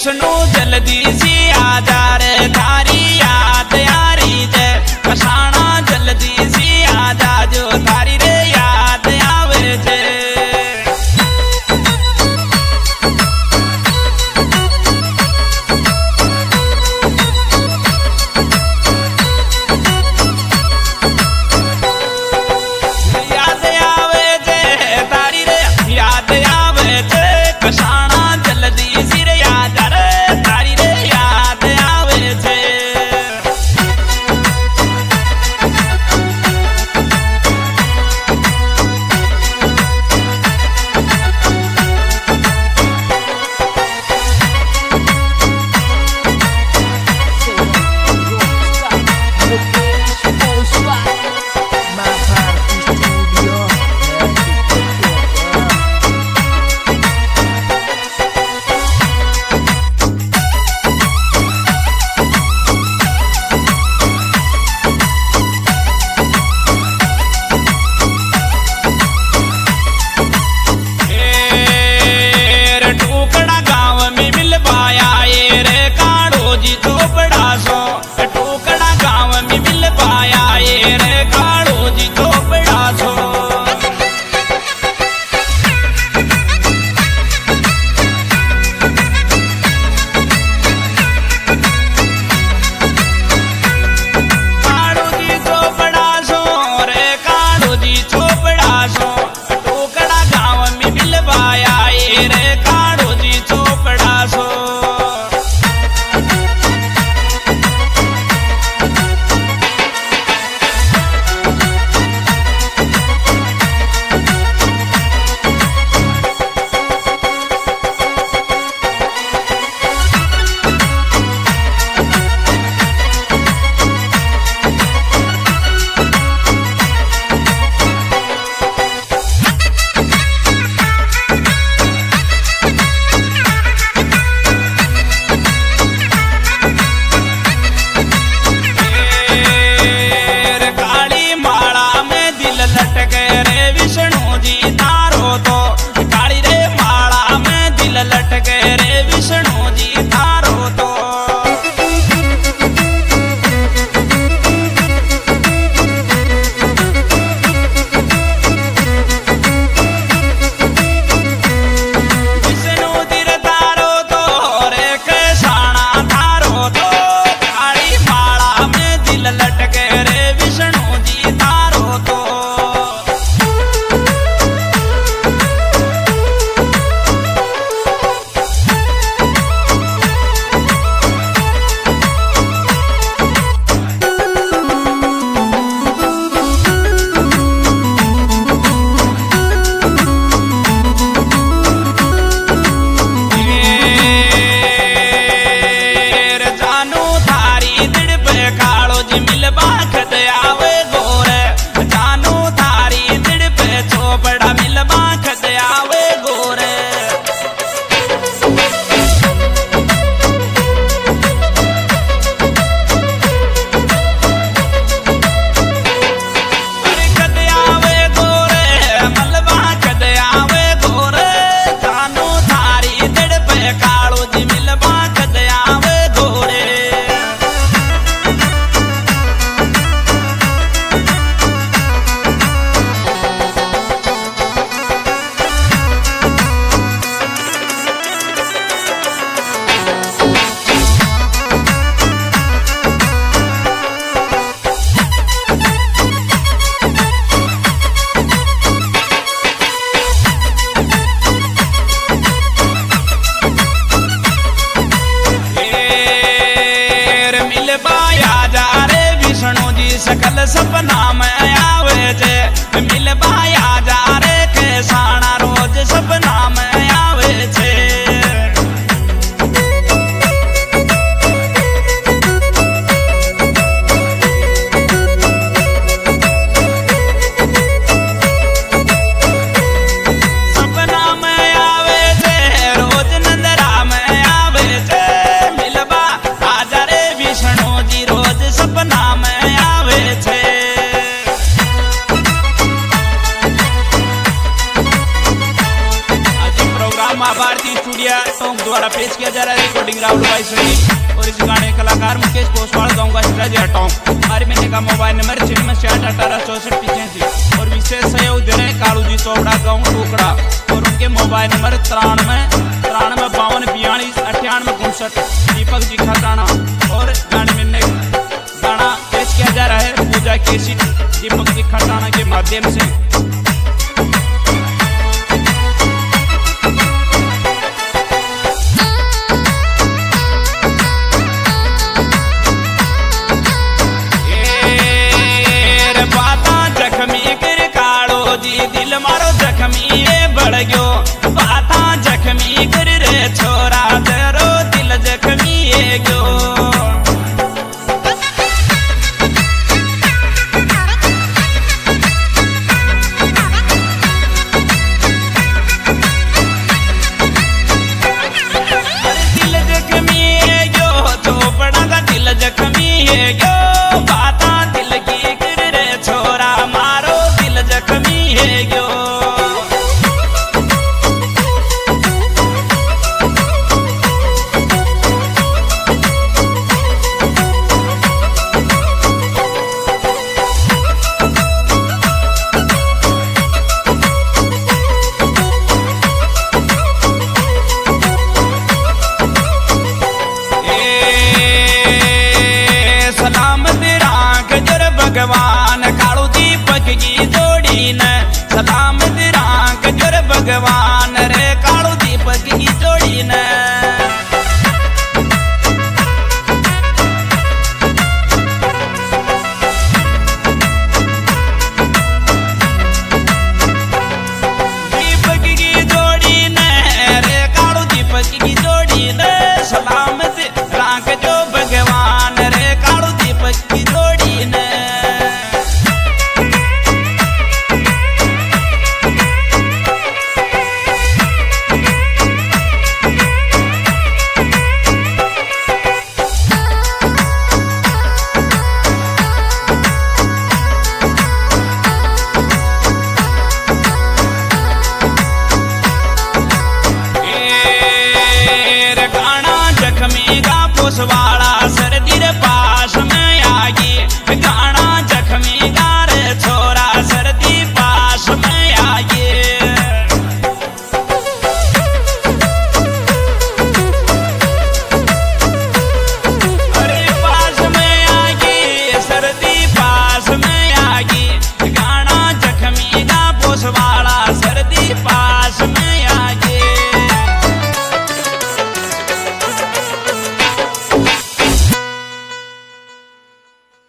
विष्णु जल्दी सी आजा रे थारी याद यारी जे कसाना जल्दी सी आजा जो थारी रे याद आवे जे याद आवे जे थारी रे याद आवे जे कसाना जल्दी सी रे याद रे थारी रे याद आवे जे सकल सपना में आवे जे मिल बाया जा रे के साना रोज सपना में आवे छे सपना में आवे छे रोज नंदरा में आवे छे मिलबा आजा रे विष्णु जी रोज सपना में आवे छे। आज प्रोग्राम भारतीय स्टूडियो टोंक द्वारा पेश किया जा रहा है। रिकॉर्डिंग राहुल भाई सोनी और इस गाने के कलाकार मुकेश पोसवाल गाऊंगा शिराजी हटाऊं। हमारे महीने का मोबाइल नंबर 9668186485 और विशेष सहयोग दे रहे कालू जी चौबड़ा गाँव टुकड़ा और उनके मोबाइल नंबर 93 52 42 98 दीपक जी खटाना। और गाने में गाना पेश किया जा रहा है पूजा केसी दीपक जी खटाना के माध्यम से। दिल मारो जख्मी बढ़ गयो बाता जख्मी कर रे छोरा तेरो दिल जख्मी गयो। दिल जख्मी गयो चोपड़ा का दिल जख्मी गयो बाता दिल की कर रे छोरा मारो दिल जख्मी गयो। सलामत राख जर भगवान